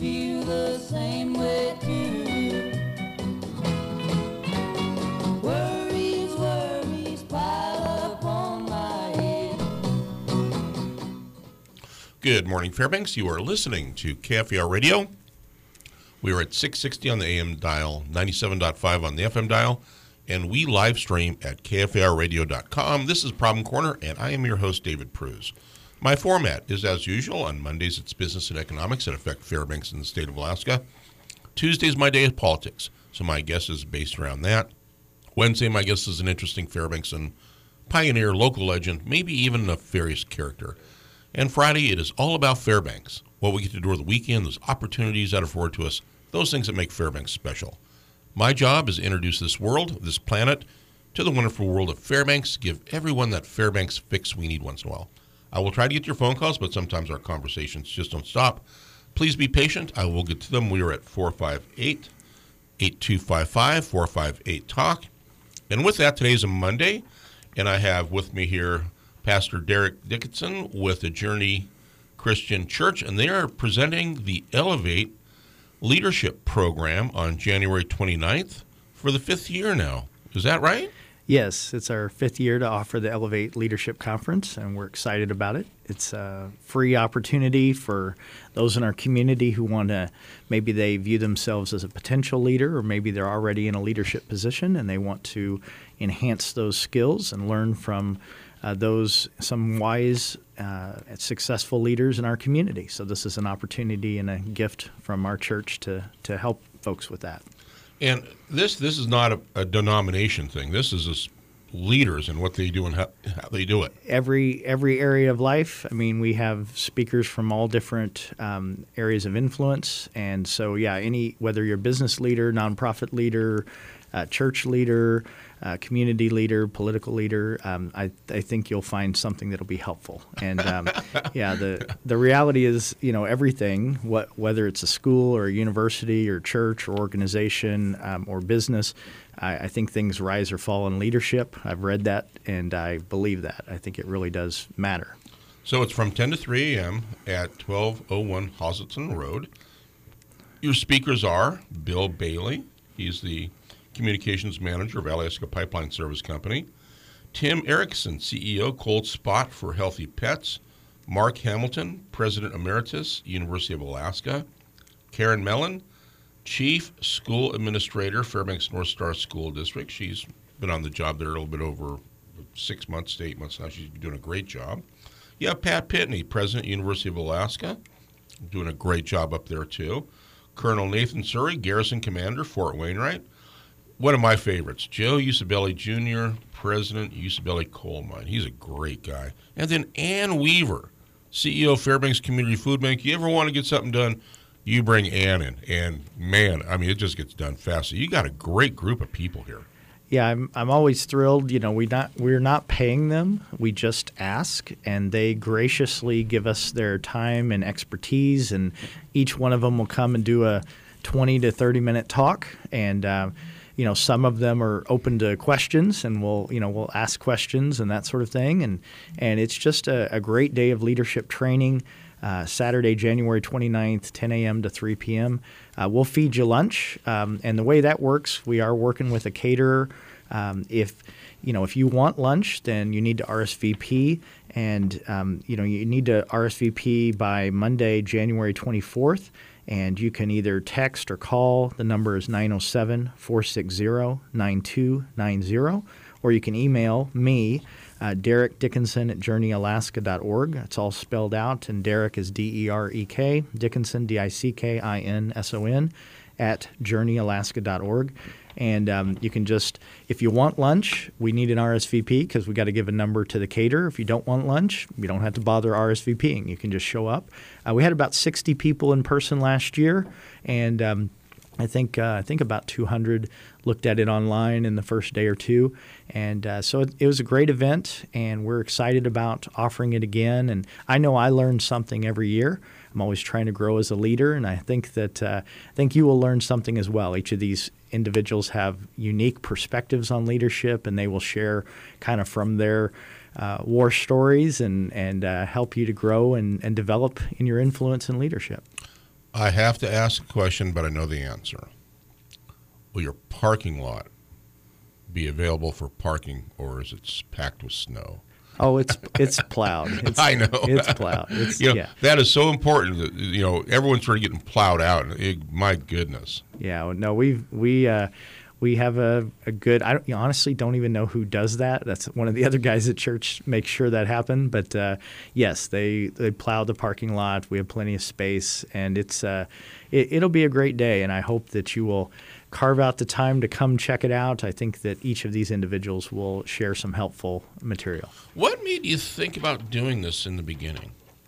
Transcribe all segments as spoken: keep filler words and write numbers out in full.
feel the same way too. Worries, worries pile up on my head. Good morning, Fairbanks. You are listening to K F A R Radio. We are at six sixty on the A M dial, ninety-seven point five on the F M dial, and we live stream at K F A R radio dot com. This is Problem Corner, and I am your host, David Pruse. My format is, as usual, on Mondays it's business and economics that affect Fairbanks and the state of Alaska. Tuesdays, my day is politics, so my guest is based around that. Wednesday, my guest is an interesting Fairbanks and pioneer, local legend, maybe even a nefarious character. And Friday, it is all about Fairbanks, what we get to do over the weekend, those opportunities that are afforded to us, those things that make Fairbanks special. My job is to introduce this world, this planet, to the wonderful world of Fairbanks, give everyone that Fairbanks fix we need once in a while. I will try to get your phone calls, but sometimes our conversations just don't stop. Please be patient. I will get to them. We are at four five eight, eight two five five, four five eight, talk. And with that, today is a Monday, and I have with me here Pastor Derek Dickinson with the Journey Christian Church, and they are presenting the Elevate Leadership Program on January twenty-ninth for the fifth year now. Is that right? Yes, it's our fifth year to offer the Elevate Leadership Conference, and we're excited about it. It's a free opportunity for those in our community who want to, maybe they view themselves as a potential leader, or maybe they're already in a leadership position and they want to enhance those skills and learn from uh, those, some wise, uh, successful leaders in our community. So this is an opportunity and a gift from our church to, to help folks with that. And this this is not a, a denomination thing. This is just leaders and what they do and how, how they do it. Every every area of life. I mean, we have speakers from all different um, areas of influence. And so, yeah, any whether you're a business leader, nonprofit leader, uh, church leader, uh, community leader, political leader, um, I, I think you'll find something that'll be helpful. And um, yeah, the the reality is, you know, everything, what whether it's a school or a university or church or organization um, or business, I, I think things rise or fall in leadership. I've read that, and I believe that. I think it really does matter. So it's from ten to three a.m. at twelve oh one Hosselton Road. Your speakers are Bill Bailey. He's the Communications Manager of Alaska Pipeline Service Company. Tim Erickson, C E O, Cold Spot for Healthy Pets. Mark Hamilton, President Emeritus, University of Alaska. Karen Mellon, Chief School Administrator, Fairbanks North Star School District. She's been on the job there a little bit over six months to eight months now. She's doing a great job. You have Pat Pitney, President, University of Alaska, doing a great job up there too. Colonel Nathan Surrey, Garrison Commander, Fort Wainwright. One of my favorites, Joe Usabelli Junior, President, Usabelli Coal Mine. He's a great guy. And then Ann Weaver, C E O of Fairbanks Community Food Bank. You ever want to get something done, you bring Ann in. And, man, I mean, it just gets done fast. So you got a great group of people here. Yeah, I'm I'm always thrilled. You know, we not we're not paying them. We just ask, and they graciously give us their time and expertise. And each one of them will come and do a twenty to thirty minute talk. And uh, you know, some of them are open to questions, and we'll you know we'll ask questions and that sort of thing. And and it's just a, a great day of leadership training. Uh, Saturday, January twenty-ninth, ten a.m. to three p.m. Uh, we'll feed you lunch, um, and the way that works, we are working with a caterer. Um, if you know if you want lunch, then you need to R S V P, and um, you know you need to R S V P by Monday, January twenty-fourth. And you can either text or call. The number is nine oh seven, four six zero, nine two nine zero, or you can email me. Uh, Derek Dickinson at journey alaska dot org. It's all spelled out, and Derek is D E R E K, Dickinson, D I C K I N S O N, at journey alaska dot org. And um, you can just, if you want lunch, we need an R S V P because we got to give a number to the caterer. If you don't want lunch, you don't have to bother RSVPing. You can just show up. Uh, we had about sixty people in person last year, and um, I think uh, I think about two hundred looked at it online in the first day or two. And uh, so it, it was a great event, and we're excited about offering it again. And I know I learn something every year. I'm always trying to grow as a leader, and I think that uh, I think you will learn something as well. Each of these individuals have unique perspectives on leadership, and they will share kind of from their uh, war stories and, and uh, help you to grow and, and develop in your influence and leadership. I have to ask a question, but I know the answer. Will your parking lot be available for parking, or is it packed with snow? Oh, it's it's plowed. It's, I know. It's plowed. It's, you know, yeah. That is so important. That, you know, everyone's sort of getting plowed out. It, my goodness. Yeah. No, we we uh, we have a, a good. I don't, you know, honestly don't even know who does that. That's one of the other guys at church makes sure that happen. But uh, yes, they they plow the parking lot. We have plenty of space, and it's uh, it, it'll be a great day. And I hope that you will carve out the time to come check it out. I think that each of these individuals will share some helpful material. What made you think about doing this in the beginning?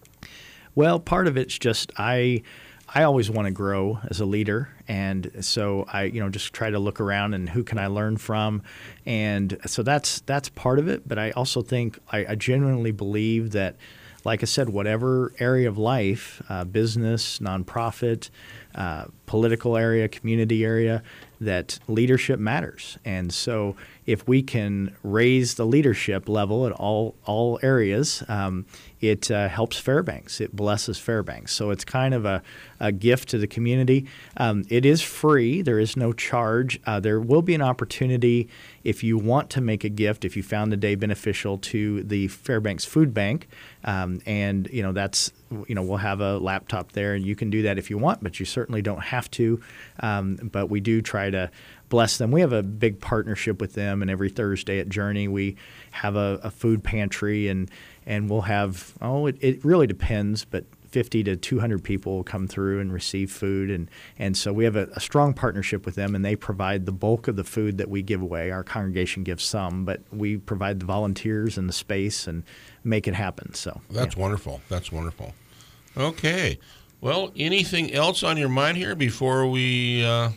Well, part of it's just I I always want to grow as a leader, and so I you know just try to look around and who can I learn from, and so that's that's part of it. But I also think I, I genuinely believe that, like I said, whatever area of life, uh, business, nonprofit, uh, political area, community area, that leadership matters. And so if we can raise the leadership level at all all areas, um, it uh, helps Fairbanks. It blesses Fairbanks. So it's kind of a, a gift to the community. Um, it is free. There is no charge. Uh, there will be an opportunity if you want to make a gift, if you found the day beneficial, to the Fairbanks Food Bank. Um, and, you know, that's, you know, we'll have a laptop there, and you can do that if you want, but you certainly don't have to. Um, but we do try to bless them. We have a big partnership with them, and every Thursday at Journey we have a, a food pantry, and and we'll have, oh, it, it really depends, but fifty to two hundred people will come through and receive food. And, and so we have a, a strong partnership with them, and they provide the bulk of the food that we give away. Our congregation gives some, but we provide the volunteers and the space and make it happen. So That's yeah. wonderful. That's wonderful. Okay. Well, anything else on your mind here before we uh,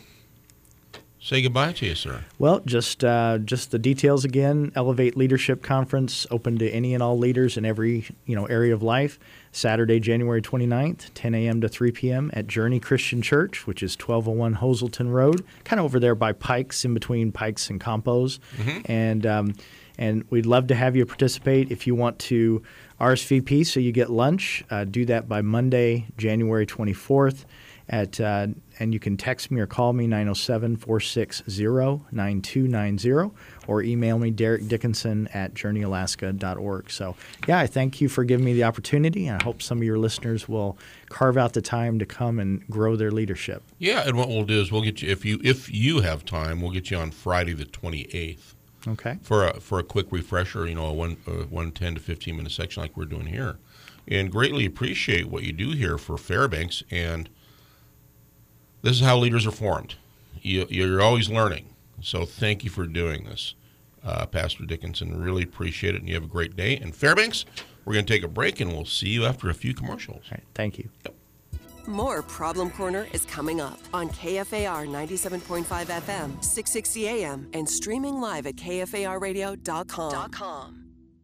say goodbye to you, sir? Well, just uh, just the details again. Elevate Leadership Conference, open to any and all leaders in every you know area of life. Saturday, January twenty-ninth, ten a.m. to three p.m. at Journey Christian Church, which is twelve oh one Hoselton Road, kind of over there by Pikes, in between Pikes and Compos. Mm-hmm. And um, and we'd love to have you participate. If you want to R S V P so you get lunch, uh, do that by Monday, January twenty-fourth. At, uh, and you can text me or call me, nine oh seven, four six zero, nine two nine zero, or email me, Derek Dickinson at journey alaska dot org. So, yeah, I thank you for giving me the opportunity, and I hope some of your listeners will carve out the time to come and grow their leadership. Yeah, and what we'll do is we'll get you, if you if you have time, we'll get you on Friday the twenty-eighth. Okay. For a, for a quick refresher, you know, a one, a one ten to fifteen minute section like we're doing here. And greatly appreciate what you do here for Fairbanks, and this is how leaders are formed. You, you're always learning. So thank you for doing this, uh, Pastor Dickinson. Really appreciate it, and you have a great day. And Fairbanks, we're going to take a break, and we'll see you after a few commercials. All right, thank you. Yep. More Problem Corner is coming up on K F A R ninety-seven point five F M, six sixty A M, and streaming live at K F A R radio dot com.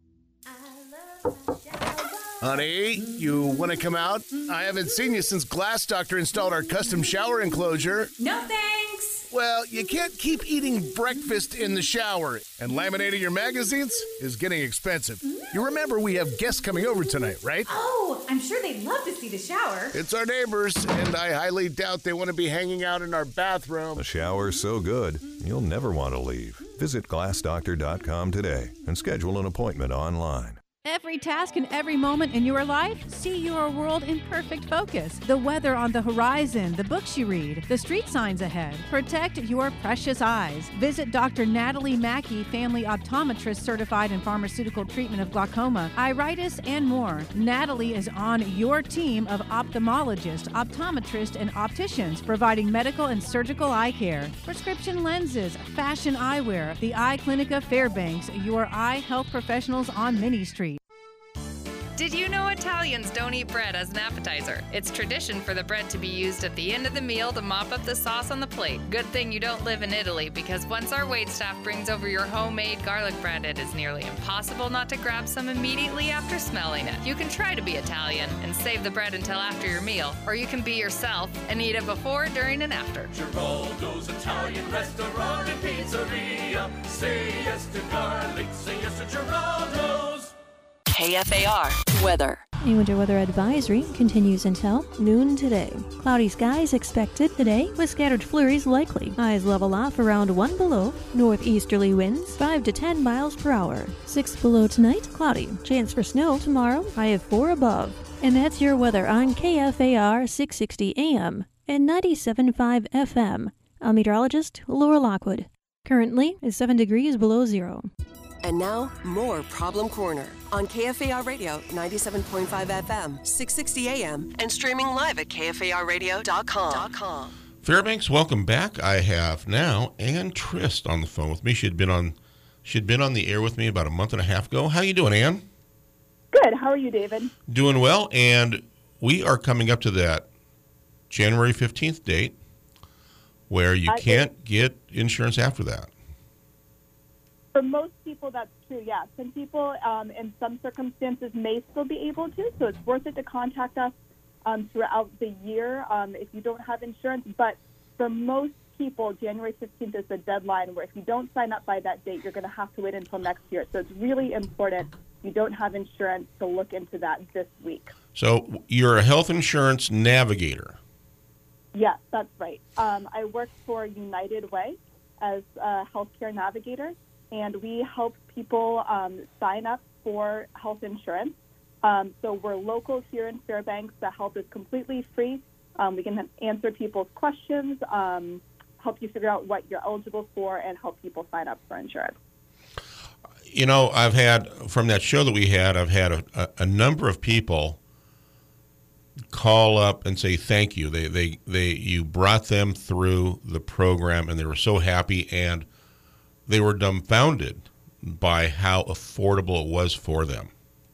Honey, you want to come out? I haven't seen you since Glass Doctor installed our custom shower enclosure. No thanks. Well, you can't keep eating breakfast in the shower, and laminating your magazines is getting expensive. You remember we have guests coming over tonight, right? Oh, I'm sure they'd love to see the shower. It's our neighbors, and I highly doubt they want to be hanging out in our bathroom. The shower's so good, you'll never want to leave. Visit glass doctor dot com today and schedule an appointment online. Every task and every moment in your life, see your world in perfect focus. The weather on the horizon, the books you read, the street signs ahead. Protect your precious eyes. Visit Doctor Natalie Mackey, family optometrist certified in pharmaceutical treatment of glaucoma, iritis, and more. Natalie is on your team of ophthalmologists, optometrists, and opticians, providing medical and surgical eye care, prescription lenses, fashion eyewear. The Eye Clinic of Fairbanks, your eye health professionals on Minnie Street. Did you know Italians don't eat bread as an appetizer? It's tradition for the bread to be used at the end of the meal to mop up the sauce on the plate. Good thing you don't live in Italy, because once our waitstaff brings over your homemade garlic bread, it is nearly impossible not to grab some immediately after smelling it. You can try to be Italian and save the bread until after your meal, or you can be yourself and eat it before, during, and after. Geraldo's Italian Restaurant and Pizzeria. Say yes to garlic, say yes to Geraldo's. K F A R weather. A winter weather advisory continues until noon today. Cloudy skies expected today with scattered flurries likely. Highs level off around one below. Northeasterly winds five to ten miles per hour. six below tonight, cloudy. Chance for snow tomorrow, high of four above. And that's your weather on K F A R six sixty A M and ninety-seven point five F M. I'm meteorologist Laura Lockwood. Currently is seven degrees below zero. And now, more Problem Corner on K F A R Radio ninety-seven point five F M, six sixty A M, and streaming live at K F A R radio dot com. Fairbanks, welcome back. I have now Ann Trist on the phone with me. She had been on, she had been on the air with me about a month and a half ago. How you doing, Ann? Good. How are you, David? Doing well, and we are coming up to that January fifteenth date where you I, can't get insurance after that. For most people, that's true, yeah. Some people, um, in some circumstances, may still be able to, so it's worth it to contact us um, throughout the year um, if you don't have insurance. But for most people, January fifteenth is the deadline where if you don't sign up by that date, you're going to have to wait until next year. So it's really important if you don't have insurance to look into that this week. So you're a health insurance navigator. Yes, that's right. Um, I work for United Way as a healthcare navigator, and we help people um, sign up for health insurance. Um, so we're local here in Fairbanks. The help is completely free. Um, we can answer people's questions, um, help you figure out what you're eligible for, and help people sign up for insurance. You know, I've had, from that show that we had, I've had a, a, a number of people call up and say thank you. They, they, they, you brought them through the program, and they were so happy, and they were dumbfounded by how affordable it was for them.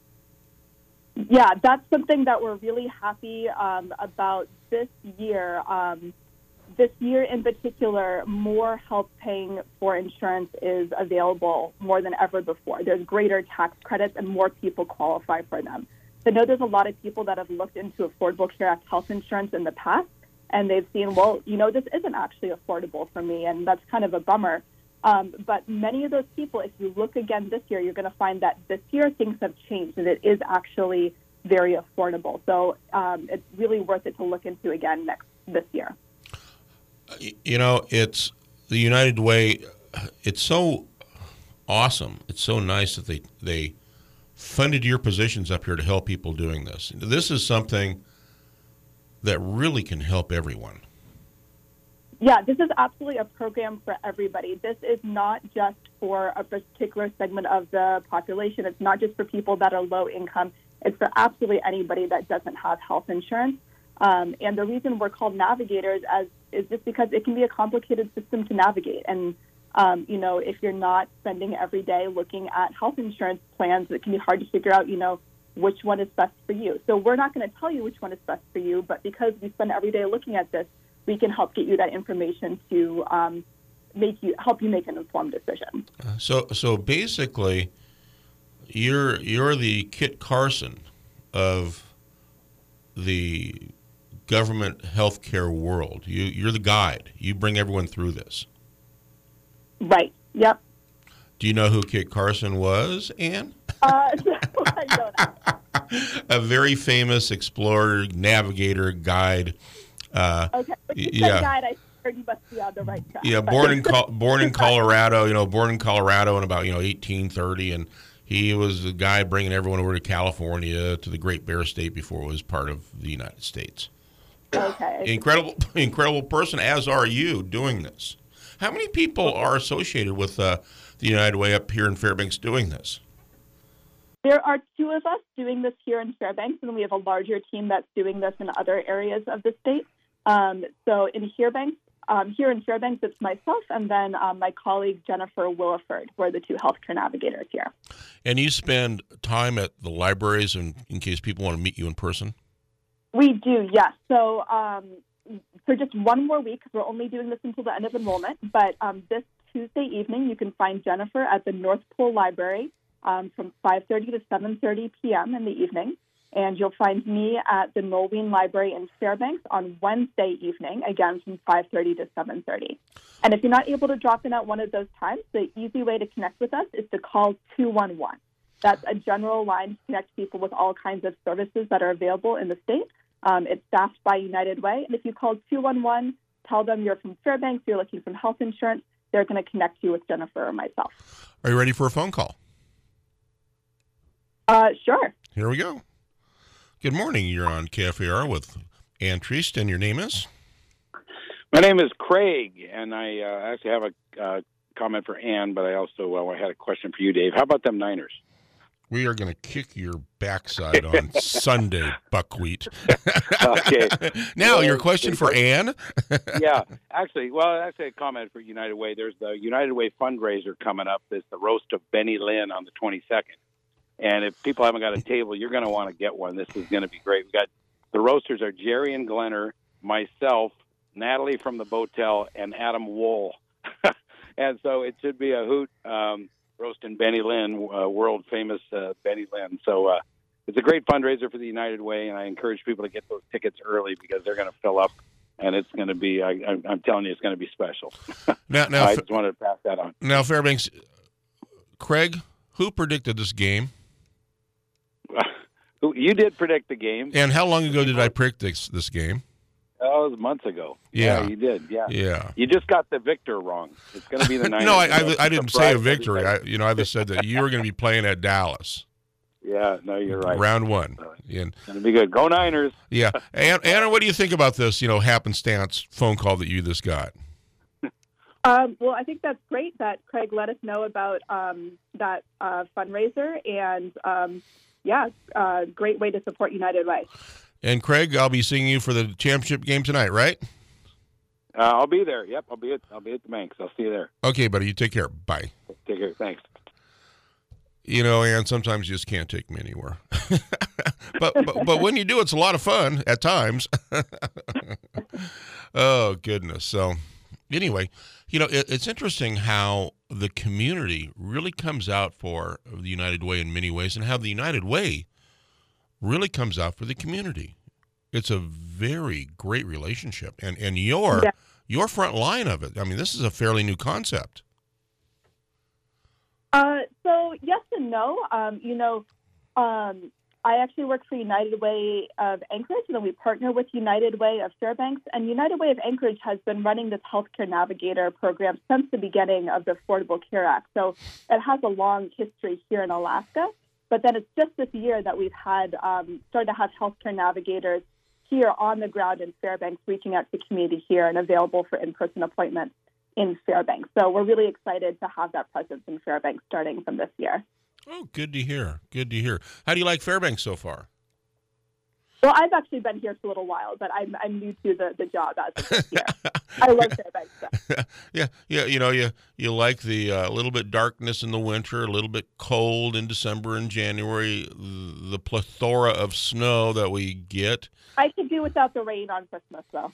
Yeah, that's something that we're really happy um, about this year. Um, this year in particular, more help paying for insurance is available more than ever before. There's greater tax credits and more people qualify for them. So I know there's a lot of people that have looked into Affordable Care Act health insurance in the past, and they've seen, well, you know, this isn't actually affordable for me, and that's kind of a bummer. Um, but many of those people, if you look again this year, you're going to find that this year things have changed, and it is actually very affordable. So um, it's really worth it to look into again next this year. You know, it's the United Way. It's so awesome. It's so nice that they they funded your positions up here to help people doing this. This is something that really can help everyone. Yeah, this is absolutely a program for everybody. This is not just for a particular segment of the population. It's not just for people that are low income. It's for absolutely anybody that doesn't have health insurance. Um, and the reason we're called navigators as is just because it can be a complicated system to navigate. And, um, you know, if you're not spending every day looking at health insurance plans, it can be hard to figure out, you know, which one is best for you. So we're not going to tell you which one is best for you, but because we spend every day looking at this, we can help get you that information to um, make you help you make an informed decision. Uh, so, so basically, you're you're the Kit Carson of the government healthcare world. You you're the guide. You bring everyone through this. Right. Yep. Do you know who Kit Carson was, Ann? Uh, no, I don't. A very famous explorer, navigator, guide. Uh, okay, but you yeah. said guide, I heard you must be on the right track. Yeah, born in Col- born in Colorado. You know, born in Colorado in about you know eighteen thirty, and he was the guy bringing everyone over to California to the Great Bear State before it was part of the United States. Okay. Incredible, incredible person. As are you doing this. How many people are associated with uh, the United Way up here in Fairbanks doing this? There are two of us doing this here in Fairbanks, and we have a larger team that's doing this in other areas of the state. Um, so in Fairbanks, um, here in Fairbanks, it's myself and then um, my colleague Jennifer Williford. We're the two healthcare navigators here. And you spend time at the libraries in, in case people want to meet you in person? We do, yes. So um, for just one more week, we're only doing this until the end of enrollment, but um, this Tuesday evening, you can find Jennifer at the North Pole Library um, from five thirty to seven thirty p.m. in the evening. And you'll find me at the Nolwein Library in Fairbanks on Wednesday evening, again from five thirty to seven thirty. And if you're not able to drop in at one of those times, the easy way to connect with us is to call two one one. That's a general line to connect people with all kinds of services that are available in the state. Um, it's staffed by United Way. And if you call two one one, tell them you're from Fairbanks, you're looking for health insurance, they're going to connect you with Jennifer or myself. Are you ready for a phone call? Uh, sure. Here we go. Good morning. You're on K F A R with Ann Treist, and your name is? My name is Craig, and I uh, actually have a uh, comment for Ann, but I also uh, had a question for you, Dave. How about them Niners? We are going to kick your backside on Sunday, buckwheat. Okay. Now, well, your question for Ann? Yeah, actually, well, actually a comment for United Way. There's the United Way fundraiser coming up. There's the roast of Benny Lynn on the twenty-second. And if people haven't got a table, you're going to want to get one. This is going to be great. We got the roasters are Jerry and Glenner, myself, Natalie from the Botel, and Adam Wool. And so it should be a hoot um, roasting Benny Lynn, uh, world famous uh, Benny Lynn. So uh, it's a great fundraiser for the United Way, and I encourage people to get those tickets early because they're going to fill up, and it's going to be, I, I'm telling you, it's going to be special. Now, now, I just wanted to pass that on. Now, Fairbanks, Craig, who predicted this game? You did predict the game. And how long ago did I predict this, this game? Oh, it was months ago. Yeah. yeah, you did. Yeah, yeah. You just got the victor wrong. It's going to be the Niners. No, I, I, I didn't say a Surprise victory. I, everybody. you know, I just said that you were going to be playing at Dallas. Yeah, no, you're right. Round one. And, it's going to be good. Go Niners. Yeah. Anna, Anna, what do you think about this, you know, happenstance phone call that you just got? Um, well, I think that's great that Craig let us know about um, that uh, fundraiser, and um, yeah, uh, great way to support United Way. And Craig, I'll be seeing you for the championship game tonight, right? Uh, I'll be there. Yep, I'll be at I'll be at the Banks. I'll see you there. Okay, buddy. You take care. Bye. Take care. Thanks. You know, and sometimes you just can't take me anywhere. but, but but when you do, it's a lot of fun at times. Oh goodness. So anyway, you know, it, it's interesting how the community really comes out for the United Way in many ways, and how the United Way really comes out for the community. It's a very great relationship, and and your yeah. your front line of it. I mean, this is a fairly new concept. Uh, so yes and no. Um, you know, um, I actually work for United Way of Anchorage, and then we partner with United Way of Fairbanks. And United Way of Anchorage has been running this Healthcare Navigator program since the beginning of the Affordable Care Act. So it has a long history here in Alaska. But then it's just this year that we've had um, started to have healthcare navigators here on the ground in Fairbanks, reaching out to the community here and available for in-person appointments in Fairbanks. So we're really excited to have that presence in Fairbanks starting from this year. Oh, good to hear. Good to hear. How do you like Fairbanks so far? Well, I've actually been here for a little while, but I'm I'm new to the, the job as of this year. I love Fairbanks. So. yeah, yeah. You know, you you like the uh, little bit darkness in the winter, a little bit cold in December and January, the plethora of snow that we get. I could do without the rain on Christmas, though.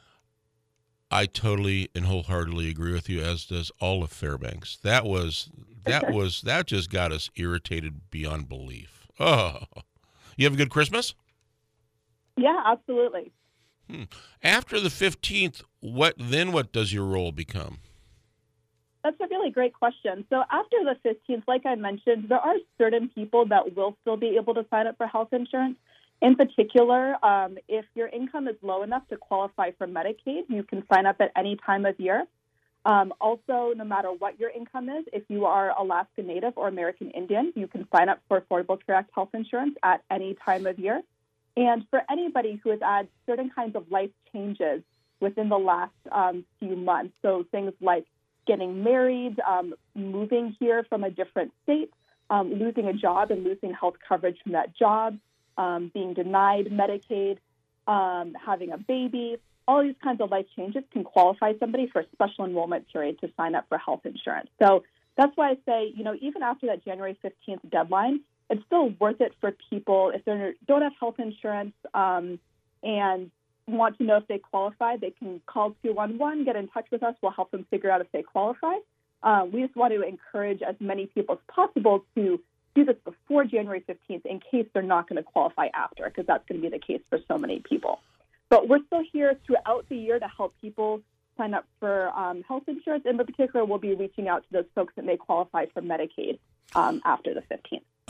I totally and wholeheartedly agree with you, as does all of Fairbanks. That was that was that just got us irritated beyond belief. Oh, you have a good Christmas? Yeah, absolutely. Hmm. After the fifteenth, what then? What does your role become? That's a really great question. So after the fifteenth, like I mentioned, there are certain people that will still be able to sign up for health insurance. In particular, um, if your income is low enough to qualify for Medicaid, you can sign up at any time of year. Um, also, no matter what your income is, if you are Alaska Native or American Indian, you can sign up for Affordable Care Act health insurance at any time of year. And for anybody who has had certain kinds of life changes within the last um, few months, so things like getting married, um, moving here from a different state, um, losing a job and losing health coverage from that job, um, being denied Medicaid, um, having a baby, all these kinds of life changes can qualify somebody for a special enrollment period to sign up for health insurance. So that's why I say, you know, even after that January fifteenth deadline, it's still worth it for people if they don't have health insurance um, and want to know if they qualify. They can call two one one, get in touch with us. We'll help them figure out if they qualify. Uh, we just want to encourage as many people as possible to do this before January fifteenth in case they're not going to qualify after, because that's going to be the case for so many people. But we're still here throughout the year to help people sign up for um, health insurance. In particular, we'll be reaching out to those folks that may qualify for Medicaid um, after the fifteenth.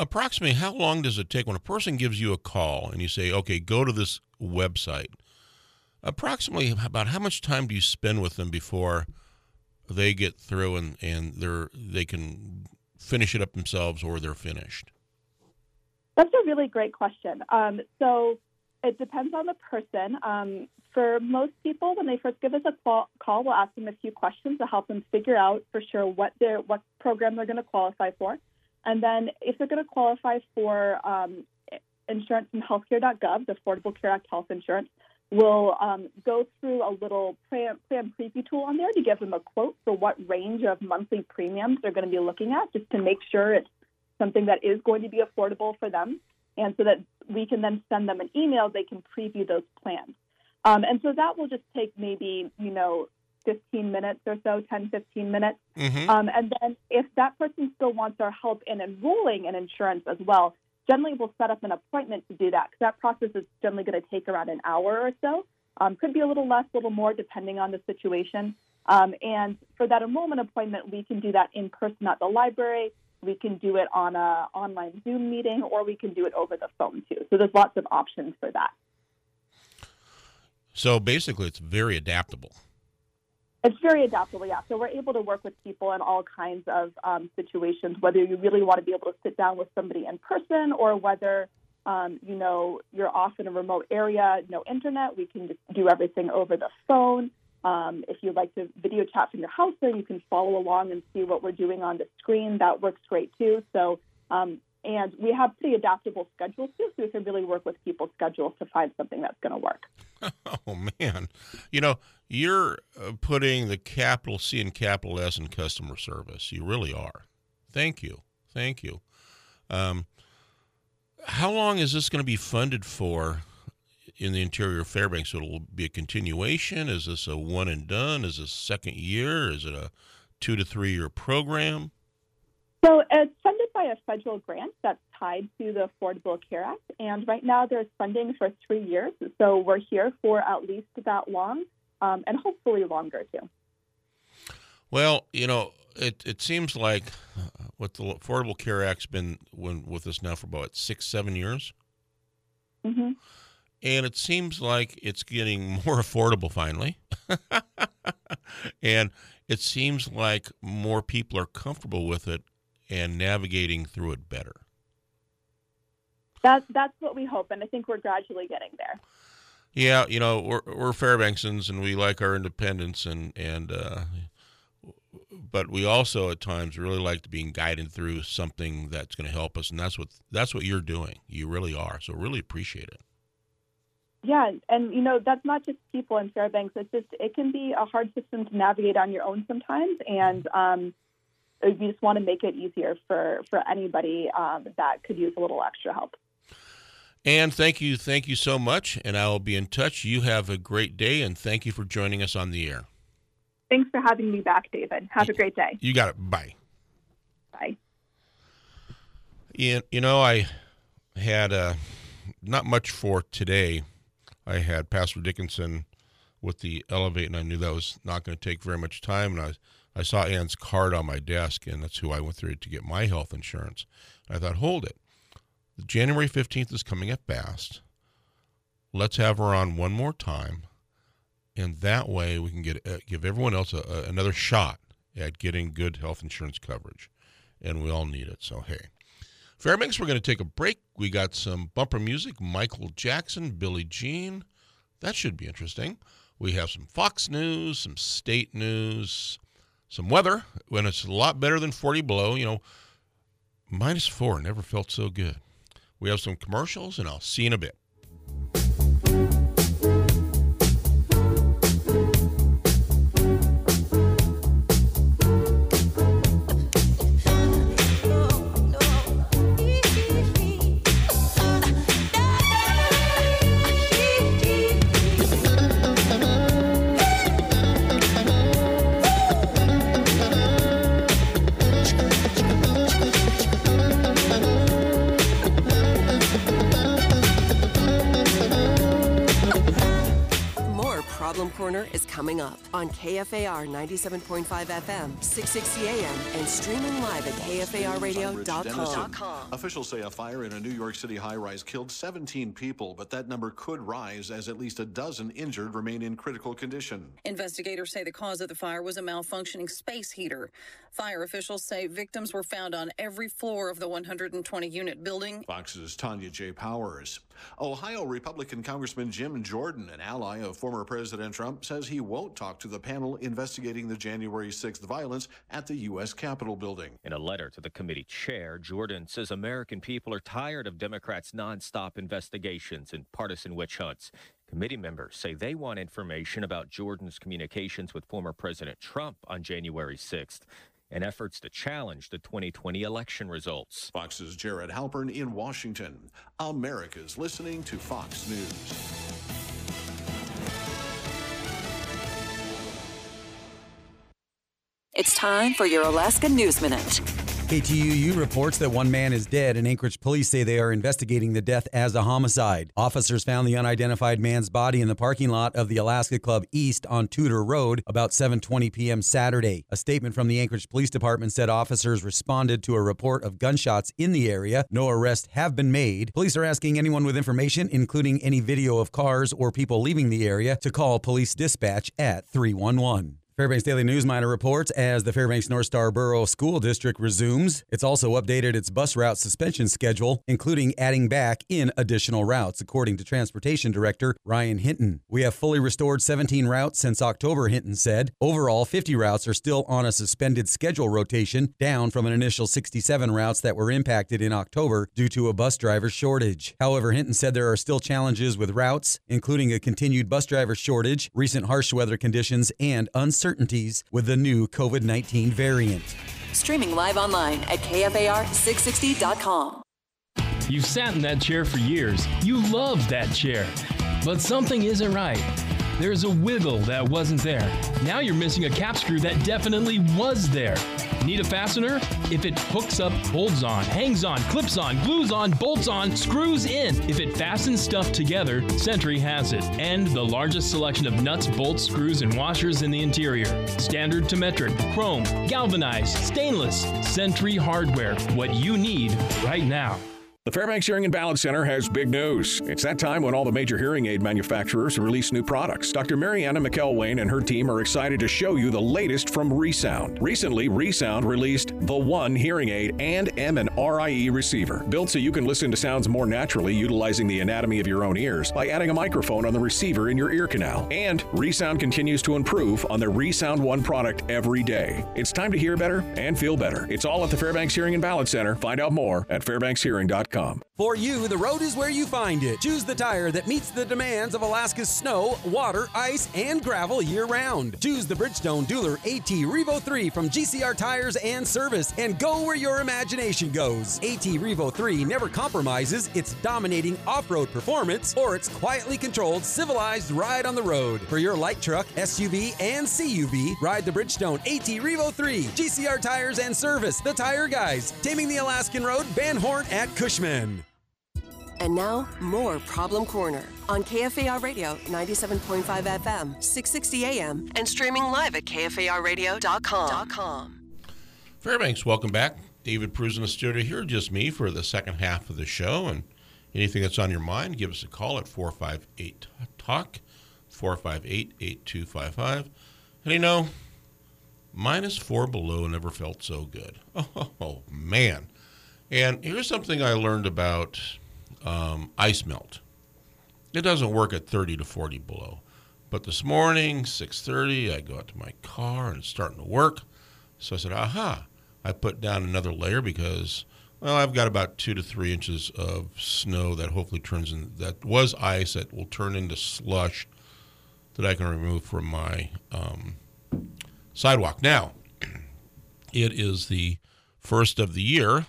approximately how long does it take when a person gives you a call and you say, okay, go to this website? Approximately about how much time do you spend with them before they get through and, and they're they can finish it up themselves or they're finished? That's a really great question. Um, so it depends on the person. Um, for most people, when they first give us a call, call, we'll ask them a few questions to help them figure out for sure what their what program they're going to qualify for. And then if they're going to qualify for um, insurance from healthcare dot gov, the Affordable Care Act health insurance, we'll um, go through a little plan, plan preview tool on there to give them a quote for what range of monthly premiums they're going to be looking at, just to make sure it's something that is going to be affordable for them, and so that we can then send them an email, they can preview those plans. Um, and so that will just take maybe, you know, fifteen minutes or so, ten, fifteen minutes. Mm-hmm. Um, and then if that person still wants our help in enrolling in insurance as well, generally we'll set up an appointment to do that, because that process is generally going to take around an hour or so. Um, could be a little less, a little more, depending on the situation. Um, and for that enrollment appointment, we can do that in person at the library. We can do it on a online Zoom meeting, or we can do it over the phone too. So there's lots of options for that. So basically, it's very adaptable. It's very adaptable, yeah. So we're able to work with people in all kinds of um, situations, whether you really want to be able to sit down with somebody in person, or whether, um, you know, you're off in a remote area, no internet, we can just do everything over the phone. Um, if you'd like to video chat from your house, then you can follow along and see what we're doing on the screen. That works great too. So, um, and we have pretty adaptable schedules too, so we can really work with people's schedules to find something that's going to work. Oh, man. You know, you're uh, putting the capital C and capital S in customer service. You really are. Thank you. Thank you. Um, how long is this going to be funded for in the interior of Fairbanks? It'll be a continuation? Is this a one and done? Is this second year? Is it a two to three year program? So it's funded by a federal grant that's tied to the Affordable Care Act. And right now there's funding for three years. So we're here for at least that long, um, and hopefully longer too. Well, you know, it, it seems like uh, what the Affordable Care Act's been when, with us now for about six, seven years. Mm-hmm. And it seems like it's getting more affordable finally. And it seems like more people are comfortable with it and navigating through it better. That's, that's what we hope, and I think we're gradually getting there. Yeah, you know, we're, we're Fairbanksans, and we like our independence, and, and uh, but we also at times really like to be guided through something that's going to help us, and that's what that's what you're doing. You really are, so really appreciate it. Yeah, and, you know, that's not just people in Fairbanks. It's just, it can be a hard system to navigate on your own sometimes, and um, we just want to make it easier for, for anybody um, that could use a little extra help. And thank you, thank you so much, and I will be in touch. You have a great day, and thank you for joining us on the air. Thanks for having me back, David. Have a great day. You got it. Bye. Bye. You, you know, I had uh, not much for today. I had Pastor Dickinson with the Elevate, and I knew that was not going to take very much time. And I, I saw Ann's card on my desk, and that's who I went through to get my health insurance. I thought, hold it. January fifteenth is coming up fast. Let's have her on one more time, and that way we can get uh, give everyone else a, a, another shot at getting good health insurance coverage, and we all need it. So, hey. Fairbanks, we're going to take a break. We got some bumper music, Michael Jackson, Billie Jean. That should be interesting. We have some Fox News, some state news, some weather, when it's a lot better than forty below. You know, minus four never felt so good. We have some commercials, and I'll see you in a bit. Corner is coming up on K F A R ninety-seven point five F M, six sixty A M, and streaming live at K F A R radio dot com. Officials say a fire in a New York City high-rise killed seventeen people, but that number could rise as at least a dozen injured remain in critical condition. Investigators say the cause of the fire was a malfunctioning space heater. Fire officials say victims were found on every floor of the one hundred twenty unit building. Fox's Tanya J. Powers. Ohio Republican Congressman Jim Jordan, an ally of former President Trump, says he won't talk to the panel investigating the January sixth violence at the U S Capitol building. In a letter to the committee chair, Jordan says American people are tired of Democrats' nonstop investigations and partisan witch hunts. Committee members say they want information about Jordan's communications with former President Trump on January sixth and efforts to challenge the twenty twenty election results. Fox's Jared Halpern in Washington. America's listening to Fox News. It's time for your Alaska News Minute. K T U U reports that one man is dead, and Anchorage police say they are investigating the death as a homicide. Officers found the unidentified man's body in the parking lot of the Alaska Club East on Tudor Road about seven twenty p.m. Saturday. A statement from the Anchorage Police Department said officers responded to a report of gunshots in the area. No arrests have been made. Police are asking anyone with information, including any video of cars or people leaving the area, to call police dispatch at three one one. Fairbanks Daily News Miner reports as the Fairbanks North Star Borough School District resumes. It's also updated its bus route suspension schedule, including adding back in additional routes, according to Transportation Director Ryan Hinton. We have fully restored seventeen routes since October, Hinton said. Overall, fifty routes are still on a suspended schedule rotation, down from an initial sixty-seven routes that were impacted in October due to a bus driver shortage. However, Hinton said there are still challenges with routes, including a continued bus driver shortage, recent harsh weather conditions, and uncertainty. Uncertainties with the new COVID nineteen variant. Streaming live online at K F A R six sixty dot com. You've sat in that chair for years. You love that chair. But something isn't right. There's a wiggle that wasn't there. Now you're missing a cap screw that definitely was there. Need a fastener? If it hooks up, holds on, hangs on, clips on, glues on, bolts on, screws in. If it fastens stuff together, Sentry has it. And the largest selection of nuts, bolts, screws, and washers in the interior. Standard to metric, chrome, galvanized, stainless. Sentry Hardware. What you need right now. The Fairbanks Hearing and Balance Center has big news. It's that time when all the major hearing aid manufacturers release new products. Doctor Mariana McElwain and her team are excited to show you the latest from ReSound. Recently, ReSound released the One hearing aid and M and R I E receiver, built so you can listen to sounds more naturally utilizing the anatomy of your own ears by adding a microphone on the receiver in your ear canal. And ReSound continues to improve on the ReSound One product every day. It's time to hear better and feel better. It's all at the Fairbanks Hearing and Balance Center. Find out more at fairbanks hearing dot com. For you, the road is where you find it. Choose the tire that meets the demands of Alaska's snow, water, ice, and gravel year-round. Choose the Bridgestone Dueler AT Revo three from G C R Tires and Service, and go where your imagination goes. AT Revo three never compromises its dominating off-road performance or its quietly controlled, civilized ride on the road. For your light truck, S U V, and C U V, ride the Bridgestone AT Revo three. G C R Tires and Service, the Tire Guys. Taming the Alaskan Road, Van Horn at Cushman. And now, more Problem Corner on K F A R Radio ninety-seven point five F M, six sixty A M, and streaming live at K F A R radio dot com. Fairbanks, welcome back. David Pruz in the studio here, just me for the second half of the show. And anything that's on your mind, give us a call at four five eight talk, four five eight, eight two five five. And you know, minus four below never felt so good. Oh, oh man. And here's something I learned about um, ice melt. It doesn't work at thirty to forty below. But this morning, six thirty, I go out to my car and it's starting to work. So I said, aha. I put down another layer because, well, I've got about two to three inches of snow that hopefully turns in, that was ice that will turn into slush that I can remove from my um, sidewalk. Now, it is the first of the year.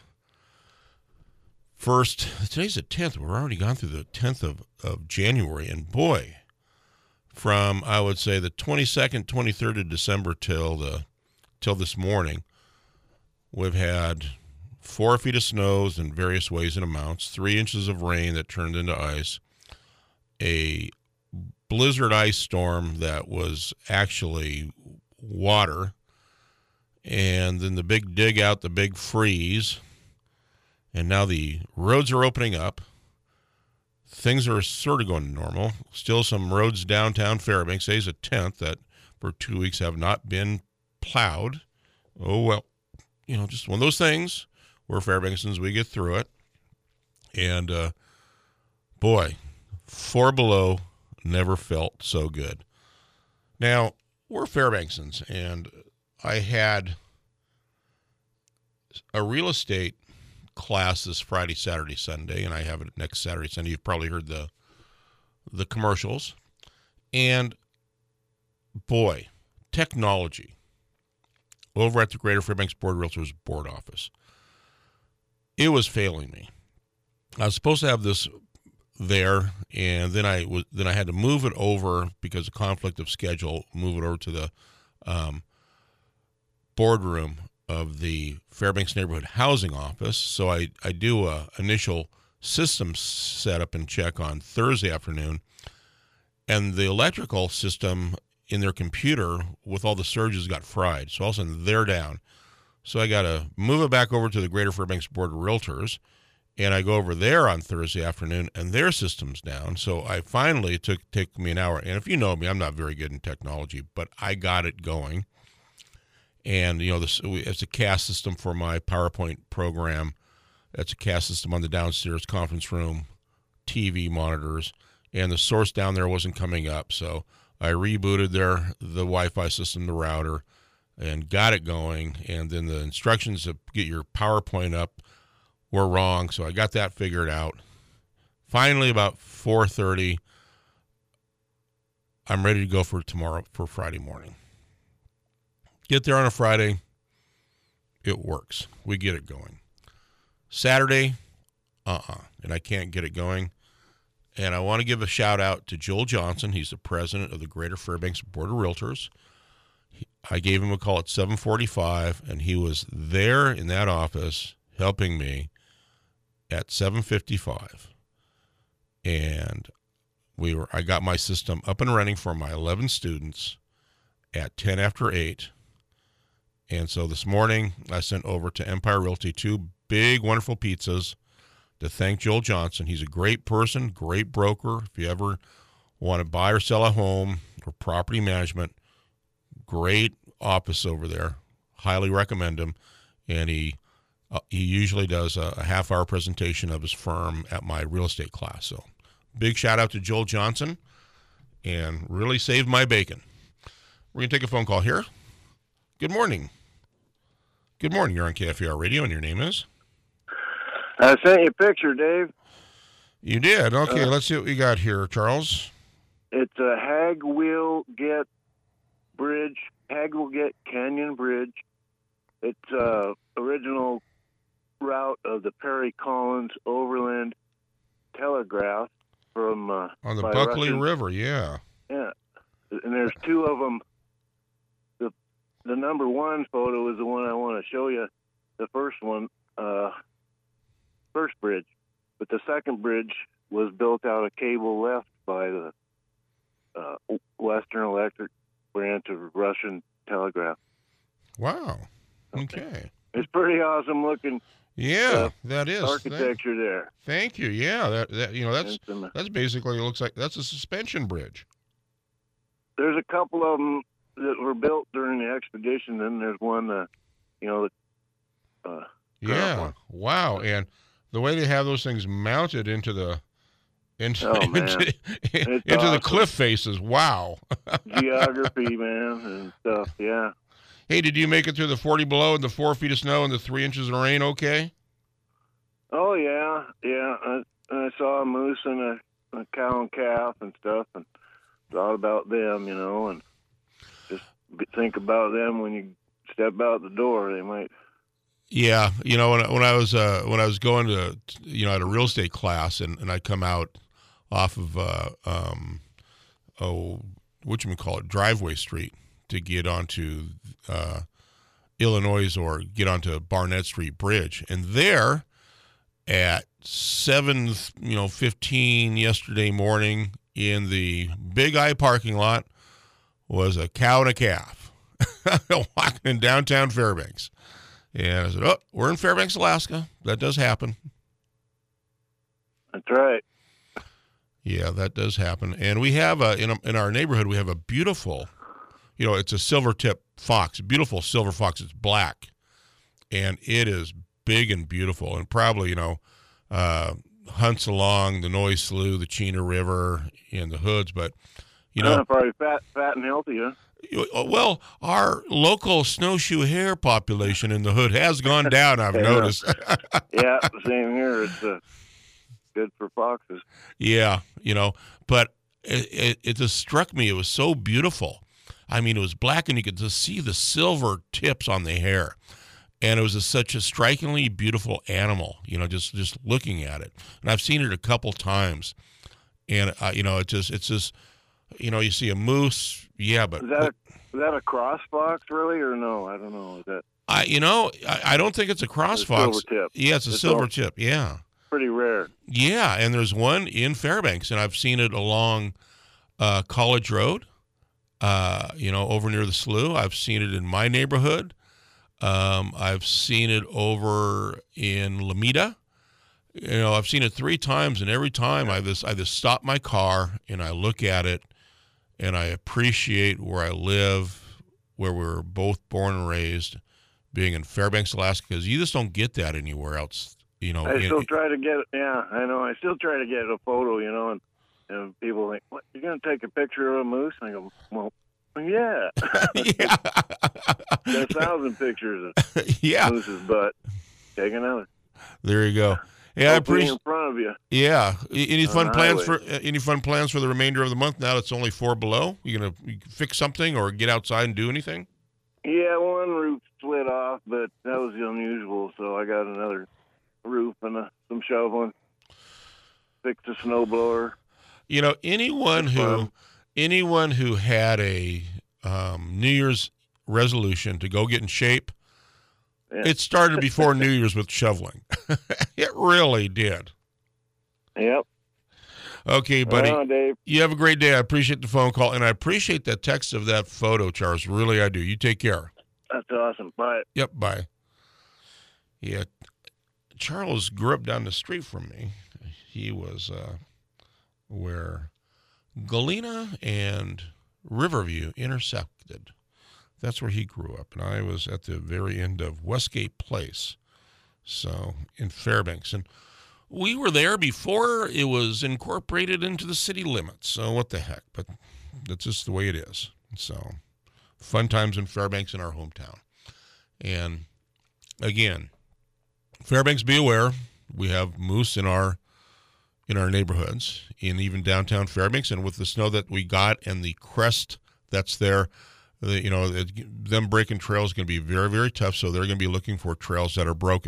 First, today's the tenth. We're already gone through the tenth of, of January. And boy, from, I would say, the twenty-second, twenty-third of December till the till this morning, we've had four feet of snows in various ways and amounts, three inches of rain that turned into ice, a blizzard ice storm that was actually water, and then the big dig out, the big freeze, and now the roads are opening up. Things are sort of going to normal. Still some roads downtown Fairbanks, today's a tenth, that for two weeks have not been plowed. Oh, well, you know, just one of those things. We're Fairbanksons, we get through it. And, uh, boy, four below never felt so good. Now, we're Fairbanksons, and I had a real estate class this Friday, Saturday, Sunday, and I have it next Saturday, Sunday. You've probably heard the the commercials. And, boy, technology over at the Greater Fairbanks Board of Realtors board office, it was failing me. I was supposed to have this there, and then I was then I had to move it over because of conflict of schedule, move it over to the um, boardroom of the Fairbanks Neighborhood Housing Office. So I, I do a initial system setup and check on Thursday afternoon, and the electrical system in their computer with all the surges got fried. So all of a sudden they're down. So I got to move it back over to the Greater Fairbanks Board of Realtors, and I go over there on Thursday afternoon, and their system's down. So I finally, it took, took me an hour. And if you know me, I'm not very good in technology, but I got it going. And, you know, this it's a C A S system for my PowerPoint program. It's a C A S system on the downstairs conference room, T V monitors, and the source down there wasn't coming up. So I rebooted their the Wi-Fi system, the router, and got it going. And then the instructions to get your PowerPoint up were wrong, so I got that figured out. Finally, about four thirty, I'm ready to go for tomorrow, for Friday morning. Get there on a Friday, it works. We get it going. Saturday, uh-uh, and I can't get it going. And I want to give a shout out to Joel Johnson. He's the president of the Greater Fairbanks Board of Realtors. I gave him a call at seven forty-five, and he was there in that office helping me at seven fifty-five. And we were I got my system up and running for my eleven students at ten after eight. And so this morning I sent over to Empire Realty two big, wonderful pizzas to thank Joel Johnson. He's a great person, great broker. If you ever want to buy or sell a home or property management, great office over there. Highly recommend him. And he uh, he usually does a, a half-hour presentation of his firm at my real estate class. So big shout-out to Joel Johnson, and really saved my bacon. We're going to take a phone call here. Good morning. Good morning. You're on K F A R Radio, and your name is? I sent you a picture, Dave. You did? Okay, Uh, let's see what we got here, Charles. It's a Hagwilget Bridge, Hagwilget Canyon Bridge. It's uh original route of the Perry Collins Overland Telegraph from uh, On the by Buckley Russian- River, yeah. Yeah, and there's two of them. The the number one photo is the one I want to show you. The first one, uh, first bridge, but the second bridge was built out of cable left by the uh, Western Electric branch of Russian Telegraph. Wow. Okay. It's pretty awesome looking. Yeah, uh, that is. architecture there. Thank you. Yeah, that, that you know that's It's, um, that's basically, it looks like that's a suspension bridge. There's a couple of them that were built during the expedition, and there's one, uh, you know, the uh, Yeah. one. Wow. And the way they have those things mounted into the into Oh, man. into, It's into the awesome. cliff faces. Wow. geography, man, and stuff. Yeah. Hey, did you make it through the forty below and the four feet of snow and the three inches of rain? Okay. Oh yeah, yeah. I, I saw a moose and a, a cow and calf and stuff, and thought about them, you know, and just think about them when you step out the door. They might. Yeah, you know, when when I was uh, when I was going to, you know, at a real estate class, and, and I come out off of uh, um, oh, whatchamacallit, Driveway Street to get onto uh, Illinois or get onto Barnett Street Bridge, and there at seven, you know, fifteen yesterday morning, in the Big I parking lot was a cow and a calf walking in downtown Fairbanks. And I said, oh, we're in Fairbanks, Alaska. That does happen. That's right. Yeah, that does happen. And we have, a, in, a, in our neighborhood, we have a beautiful, you know, it's a silver-tip fox, beautiful silver fox. It's black. And it is big and beautiful and probably, you know, uh, hunts along the Noy Slough, the Chena River, and the hoods. But, you know. Uh, probably fat, fat and healthy, huh? Well, our local snowshoe hare population in the hood has gone down, I've yeah. noticed. Yeah, same here. It's uh, good for foxes. Yeah, you know, but it, it, it just struck me. It was so beautiful. I mean, it was black, and you could just see the silver tips on the hair. And it was a, such a strikingly beautiful animal, you know, just, just looking at it. And I've seen it a couple times. And, uh, you know, it just, it's just, you know, you see a moose, yeah, but is that a, is that a cross fox, really, or no? I don't know. Is that? I, you know, I, I don't think it's a cross a fox. Silver tip. Yeah, it's a it's silver all, tip. Yeah, pretty rare. Yeah, and there's one in Fairbanks, and I've seen it along uh, College Road. Uh, you know, over near the slough. I've seen it in my neighborhood. Um, I've seen it over in Lomita. You know, I've seen it three times, and every time I just I just stop my car and I look at it. And I appreciate where I live, where we were both born and raised, being in Fairbanks, Alaska, because you just don't get that anywhere else. You know, I in, still try to get it. Yeah, I know. I still try to get a photo, you know, and, and people think, "What? You're going to take a picture of a moose?" And I go, "Well, yeah." yeah. There's a thousand pictures of yeah. mooses, but take another. There you go. Yeah, I appreciate in front of you. Yeah. Any fun plans highway. for uh, any fun plans for the remainder of the month? Now it's only four below. You gonna you fix something or get outside and do anything? Yeah, one roof split off, but that was unusual. So I got another roof and a, some shoveling. Fixed a snowblower. You know, anyone who anyone who had a um, New Year's resolution to go get in shape. Yeah. It started before New Year's with shoveling. It really did. Yep. Okay, buddy. Right on, Dave. You have a great day. I appreciate the phone call, and I appreciate that text of that photo, Charles. Really, I do. You take care. That's awesome. Bye. Yep, bye. Yeah, Charles grew up down the street from me. He was uh, where Galena and Riverview intersected. That's where he grew up, and I was at the very end of Westgate Place, so in Fairbanks. And we were there before it was incorporated into the city limits, so what the heck, but that's just the way it is. So fun times in Fairbanks in our hometown. And again, Fairbanks, be aware, we have moose in our in our neighborhoods, in even downtown Fairbanks, and with the snow that we got and the crest that's there, The, you know, it, them breaking trails is going to be very, very tough, so they're going to be looking for trails that are broken.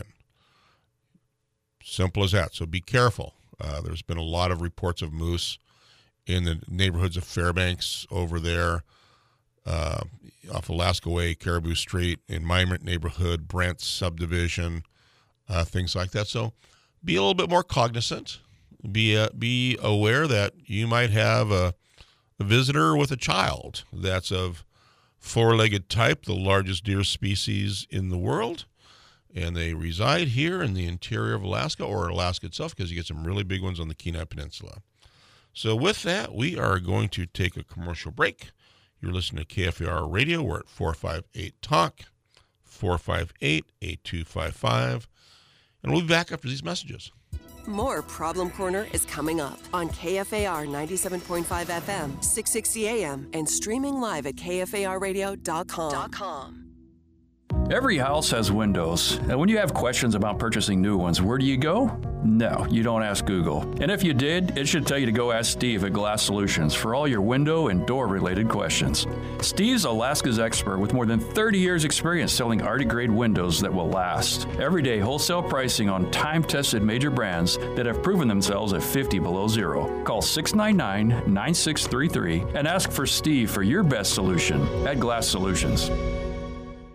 Simple as that. So be careful. Uh, there's been a lot of reports of moose in the neighborhoods of Fairbanks over there, uh, off Alaska Way, Caribou Street, in my neighborhood, Brent subdivision, uh, things like that. So be a little bit more cognizant. Be uh, be aware that you might have a, a visitor with a child that's of four-legged type, the largest deer species in the world, and they reside here in the interior of Alaska or Alaska itself, because you get some really big ones on the Kenai Peninsula. So with that, we are going to take a commercial break. You're listening to K F A R Radio. We're at four five eight talk, four five eight, eight two five five, and we'll be back after these messages. More Problem Corner is coming up on K F A R ninety-seven point five F M, six sixty A M, and streaming live at K F A R radio dot com. Every house has windows, and when you have questions about purchasing new ones, where do you go? No, you don't ask Google. And if you did, it should tell you to go ask Steve at Glass Solutions for all your window and door-related questions. Steve's Alaska's expert with more than thirty years experience selling Arctic-grade windows that will last. Everyday wholesale pricing on time-tested major brands that have proven themselves at fifty below zero. Call six nine nine, nine six three three and ask for Steve for your best solution at Glass Solutions.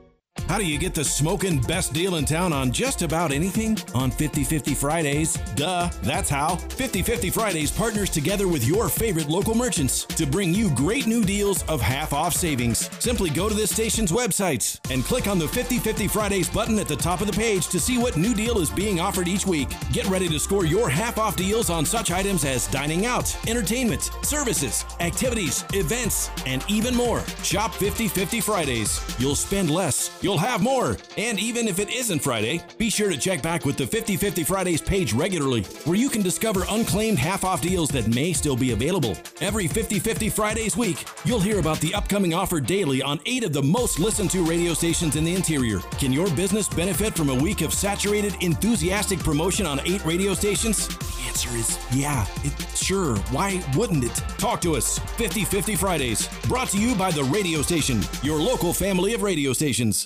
How do you get the smoking best deal in town on just about anything? On fifty fifty Fridays. Duh, that's how. fifty fifty Fridays partners together with your favorite local merchants to bring you great new deals of half-off savings. Simply go to this station's websites and click on the fifty fifty Fridays button at the top of the page to see what new deal is being offered each week. Get ready to score your half-off deals on such items as dining out, entertainment, services, activities, events, and even more. Shop fifty fifty Fridays. You'll spend less. You'll have more. And even if it isn't Friday, be sure to check back with the fifty fifty Fridays page regularly, where you can discover unclaimed half-off deals that may still be available. Every fifty fifty Fridays week, you'll hear about the upcoming offer daily on eight of the most listened to radio stations in the interior. Can your business benefit from a week of saturated, enthusiastic promotion on eight radio stations? The answer is yeah. It, sure. Why wouldn't it? Talk to us. fifty fifty Fridays. Brought to you by the radio station, your local family of radio stations.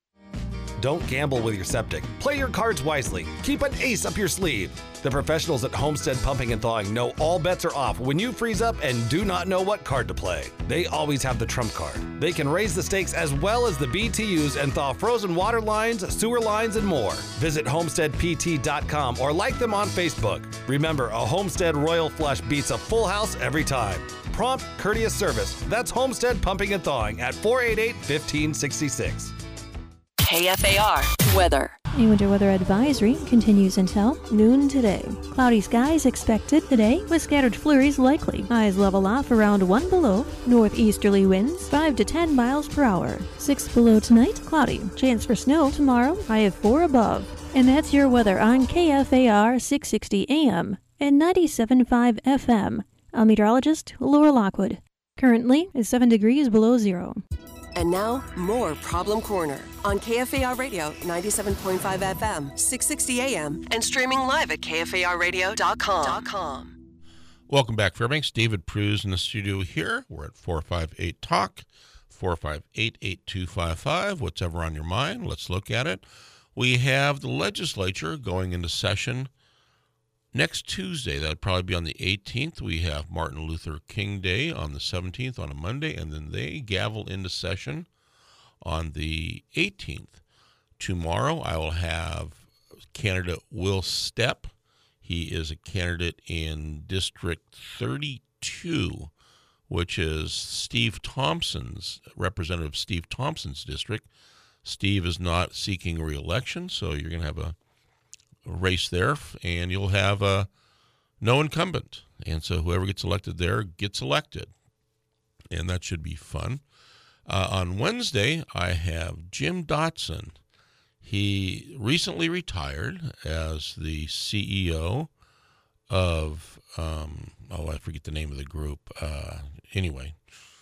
Don't gamble with your septic. Play your cards wisely. Keep an ace up your sleeve. The professionals at Homestead Pumping and Thawing know all bets are off when you freeze up and do not know what card to play. They always have the trump card. They can raise the stakes as well as the B T Us and thaw frozen water lines, sewer lines, and more. Visit homestead p t dot com or like them on Facebook. Remember, a Homestead Royal Flush beats a full house every time. Prompt, courteous service. That's Homestead Pumping and Thawing at four eight eight, one five six six. K F A R weather. A winter weather advisory continues until noon today. Cloudy skies expected today with scattered flurries likely. Highs level off around one below. Northeasterly winds five to ten miles per hour. six below tonight, cloudy. Chance for snow tomorrow, high of four above. And that's your weather on K F A R six sixty A M and ninety-seven point five F M. I'm meteorologist Laura Lockwood. Currently is seven degrees below zero. And now, more Problem Corner on K F A R Radio, ninety-seven point five F M, six sixty A M, and streaming live at K F A R radio dot com. Welcome back, Fairbanks. David Pruse in the studio here. We're at four five eight talk, four five eight, eight two five five. What's ever on your mind? Let's look at it. We have the legislature going into session next Tuesday. That would probably be on the eighteenth. We have Martin Luther King Day on the seventeenth, on a Monday, and then they gavel into session on the eighteenth. Tomorrow I will have candidate Will Stepp. He is a candidate in District thirty-two, which is Steve Thompson's, Representative Steve Thompson's district. Steve is not seeking re-election, so you're going to have a race there, and you'll have uh, no incumbent. And so whoever gets elected there gets elected. And that should be fun. Uh, on Wednesday, I have Jim Dotson. He recently retired as the C E O of, um, oh, I forget the name of the group. Uh, anyway,